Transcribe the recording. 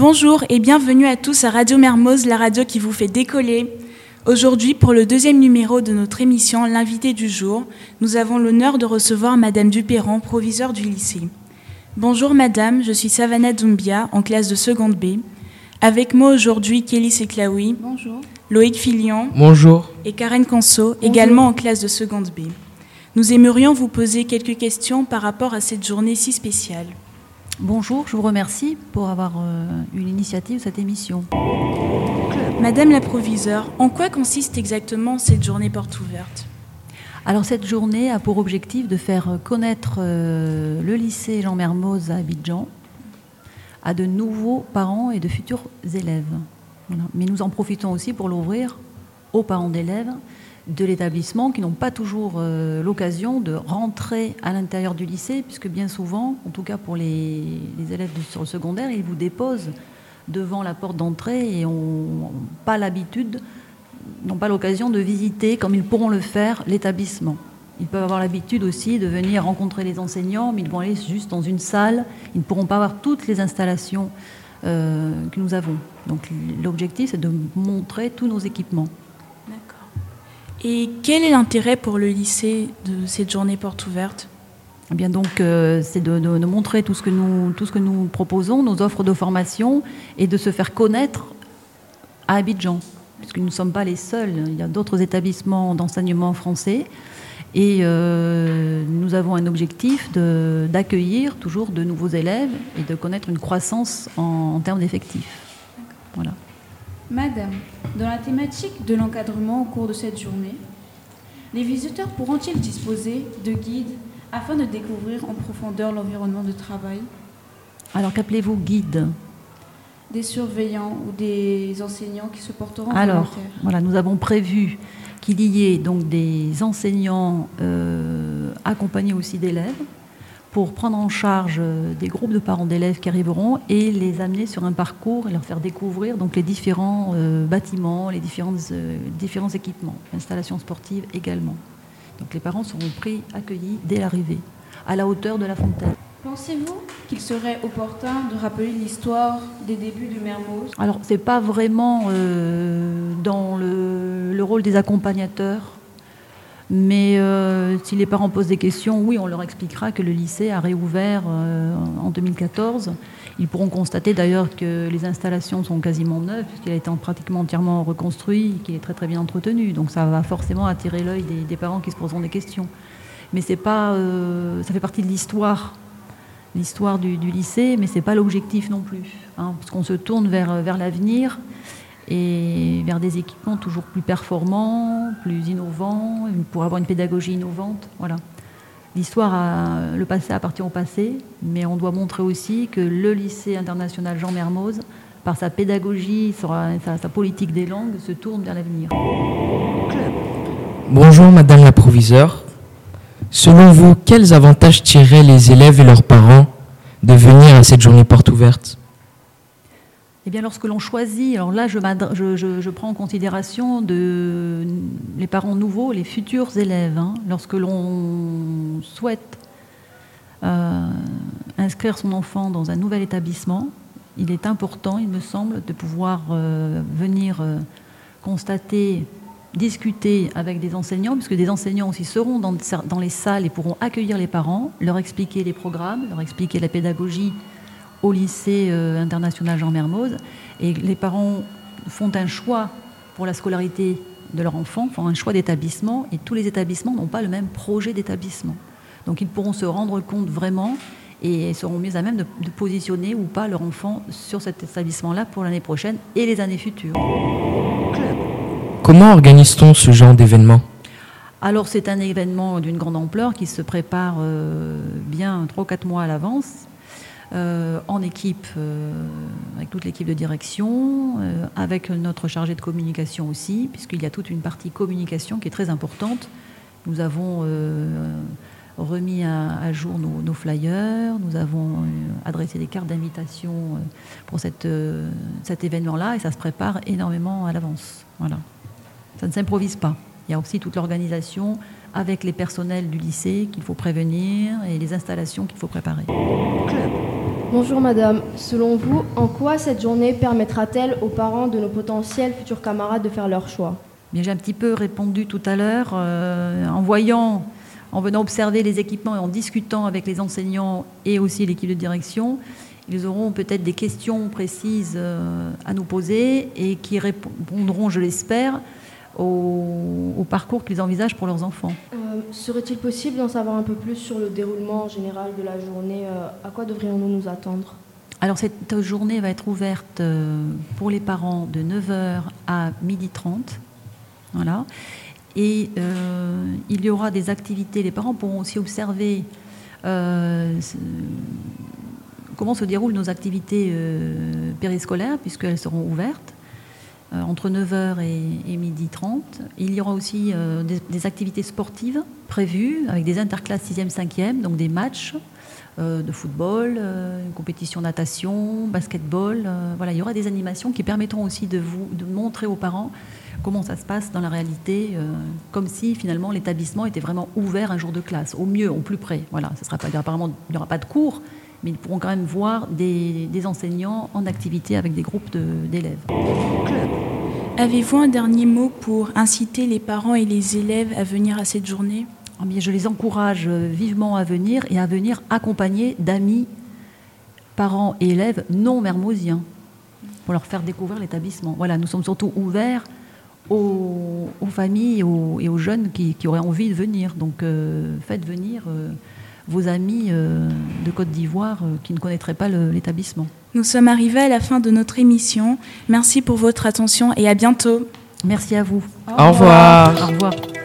Bonjour et bienvenue à tous à Radio Mermoz, la radio qui vous fait décoller. Aujourd'hui, pour le deuxième numéro de notre émission, l'invité du jour, nous avons l'honneur de recevoir Madame Dupeyran, proviseure du lycée. Bonjour Madame, je suis Savannah Doumbia, en classe de seconde B. Avec moi aujourd'hui, Kelly Seklaoui. Bonjour. Loïc Filian. Bonjour. Et Karen Conso, également en classe de seconde B. Nous aimerions vous poser quelques questions par rapport à cette journée si spéciale. Bonjour, je vous remercie pour avoir eu l'initiative de cette émission. Madame la proviseure, en quoi consiste exactement cette journée porte ouverte ? Alors cette journée a pour objectif de faire connaître le lycée Jean Mermoz à Abidjan à de nouveaux parents et de futurs élèves. Voilà. Mais nous en profitons aussi pour l'ouvrir aux parents d'élèves de l'établissement qui n'ont pas toujours l'occasion de rentrer à l'intérieur du lycée, puisque bien souvent, en tout cas pour les élèves sur le secondaire, ils vous déposent devant la porte d'entrée et n'ont pas l'habitude, n'ont pas l'occasion de visiter, comme ils pourront le faire, l'établissement. Ils peuvent avoir l'habitude aussi de venir rencontrer les enseignants, mais ils vont aller juste dans une salle. Ils ne pourront pas avoir toutes les installations que nous avons. Donc l'objectif, c'est de montrer tous nos équipements. D'accord. Et quel est l'intérêt pour le lycée de cette journée porte ouverte ? Eh bien donc, c'est de montrer tout ce que nous proposons, nos offres de formation, et de se faire connaître à Abidjan, puisque nous ne sommes pas les seuls. Il y a d'autres établissements d'enseignement français, et nous avons un objectif d'accueillir toujours de nouveaux élèves et de connaître une croissance en termes d'effectifs. Voilà. Madame, dans la thématique de l'encadrement au cours de cette journée, les visiteurs pourront-ils disposer de guides afin de découvrir en profondeur l'environnement de travail ? Alors qu'appelez-vous guide ? Des surveillants ou des enseignants qui se porteront Alors, volontaires. voilà, nous avons prévu qu'il y ait donc des enseignants accompagnés aussi d'élèves pour prendre en charge des groupes de parents d'élèves qui arriveront et les amener sur un parcours et leur faire découvrir donc les différents bâtiments, les différents équipements, installations sportives également. Donc les parents seront accueillis dès l'arrivée, à la hauteur de la fontaine. Pensez-vous qu'il serait opportun de rappeler l'histoire des débuts du Mermoz ? Alors, ce n'est pas vraiment dans le rôle des accompagnateurs, mais si les parents posent des questions, oui, on leur expliquera que le lycée a réouvert en 2014. Ils pourront constater d'ailleurs que les installations sont quasiment neuves, puisqu'il a été pratiquement entièrement reconstruit, qu'il est très très bien entretenu. Donc ça va forcément attirer l'œil des parents qui se poseront des questions. Mais c'est pas, ça fait partie de l'histoire du lycée, mais ce n'est pas l'objectif non plus, hein, parce qu'on se tourne vers l'avenir et vers des équipements toujours plus performants, plus innovants, pour avoir une pédagogie innovante. Voilà. Le passé appartient au passé, mais on doit montrer aussi que le lycée international Jean Mermoz, par sa pédagogie, sa politique des langues, se tourne vers l'avenir. Bonjour Madame la proviseure. Selon vous, quels avantages tireraient les élèves et leurs parents de venir à cette journée porte ouverte ? Eh bien, lorsque l'on choisit, alors là, je prends en considération les parents nouveaux, les futurs élèves. Hein, lorsque l'on souhaite inscrire son enfant dans un nouvel établissement, il est important, il me semble, de pouvoir venir constater, discuter avec des enseignants, puisque des enseignants aussi seront dans les salles et pourront accueillir les parents, leur expliquer les programmes, leur expliquer la pédagogie au lycée international Jean Mermoz. Et les parents font un choix pour la scolarité de leur enfant, font un choix d'établissement, et tous les établissements n'ont pas le même projet d'établissement. Donc ils pourront se rendre compte vraiment et seront mieux à même de positionner ou pas leur enfant sur cet établissement-là pour l'année prochaine et les années futures. Comment organise-t-on ce genre d'événement ? Alors c'est un événement d'une grande ampleur qui se prépare bien 3 ou 4 mois à l'avance, en équipe, avec toute l'équipe de direction, avec notre chargé de communication aussi, puisqu'il y a toute une partie communication qui est très importante. Nous avons remis à jour nos flyers, nous avons adressé des cartes d'invitation pour cet événement-là, et ça se prépare énormément à l'avance. Voilà. Ça ne s'improvise pas. Il y a aussi toute l'organisation avec les personnels du lycée qu'il faut prévenir et les installations qu'il faut préparer. Bonjour madame, selon vous, en quoi cette journée permettra-t-elle aux parents de nos potentiels futurs camarades de faire leur choix ? Bien, j'ai un petit peu répondu tout à l'heure en venant observer les équipements et en discutant avec les enseignants et aussi l'équipe de direction. Ils auront peut-être des questions précises à nous poser et qui répondront, je l'espère, au parcours qu'ils envisagent pour leurs enfants. Serait-il possible d'en savoir un peu plus sur le déroulement général de la journée ? À quoi devrions-nous nous attendre ? Alors cette journée va être ouverte pour les parents de 9h à 12h30. Voilà. Et il y aura des activités. Les parents pourront aussi observer comment se déroulent nos activités périscolaires, puisqu'elles seront ouvertes entre 9h et 12h30. Il y aura aussi des activités sportives prévues avec des interclasses 6e, 5e, donc des matchs de football, une compétition natation, basketball. Voilà, il y aura des animations qui permettront aussi de montrer aux parents comment ça se passe dans la réalité, comme si finalement l'établissement était vraiment ouvert un jour de classe, au mieux, au plus près. Voilà, apparemment, il n'y aura pas de cours, mais ils pourront quand même voir des enseignants en activité avec des groupes d'élèves. Avez-vous un dernier mot pour inciter les parents et les élèves à venir à cette journée ? Je les encourage vivement à venir et à venir accompagnés d'amis, parents et élèves non mermosiens pour leur faire découvrir l'établissement. Voilà, nous sommes surtout ouverts aux familles et aux jeunes qui auraient envie de venir. Donc faites venir vos amis de Côte d'Ivoire qui ne connaîtraient pas l'établissement. Nous sommes arrivés à la fin de notre émission. Merci pour votre attention et à bientôt. Merci à vous. Au revoir. Au revoir.